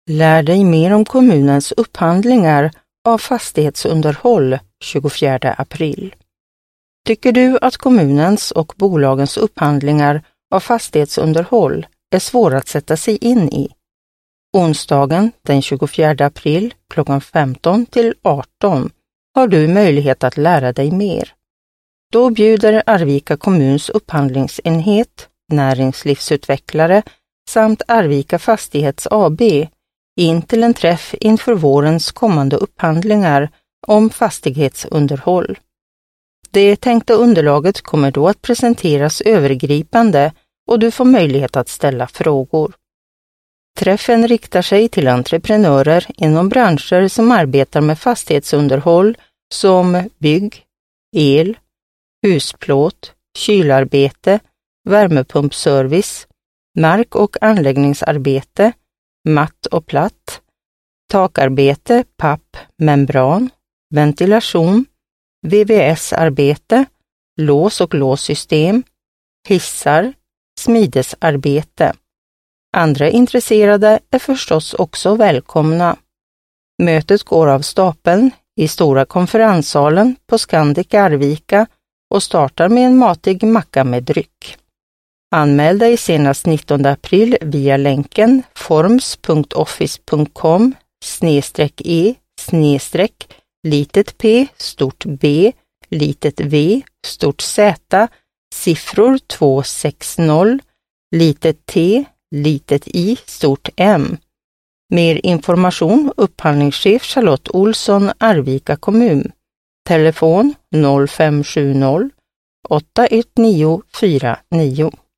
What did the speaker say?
Lär dig mer om kommunens upphandlingar av fastighetsunderhåll 24 april. Tycker du att kommunens och bolagens upphandlingar av fastighetsunderhåll är svåra att sätta sig in i? Onsdagen den 24 april klockan 15 till 18 har du möjlighet att lära dig mer. Då bjuder Arvika kommuns upphandlingsenhet, näringslivsutvecklare samt Arvika Fastighets AB in till en träff inför vårens kommande upphandlingar om fastighetsunderhåll. Det tänkta underlaget kommer då att presenteras övergripande och du får möjlighet att ställa frågor. Träffen riktar sig till entreprenörer inom branscher som arbetar med fastighetsunderhåll som bygg, el, husplåt, kylarbete, värmepumpservice, mark- och anläggningsarbete, matt och platt, takarbete, papp, membran, ventilation, VVS-arbete, lås- och låssystem, hissar, smidesarbete. Andra intresserade är förstås också välkomna. Mötet går av stapeln i stora konferenssalen på Scandic Arvika och startar med en matig macka med dryck. Anmäl dig senast 19 april via länken forms.office.com/e/p v Z siffror 260 t i M. Mer information upphandlingschef Charlotte Olsson, Arvika kommun. Telefon 0570 81949.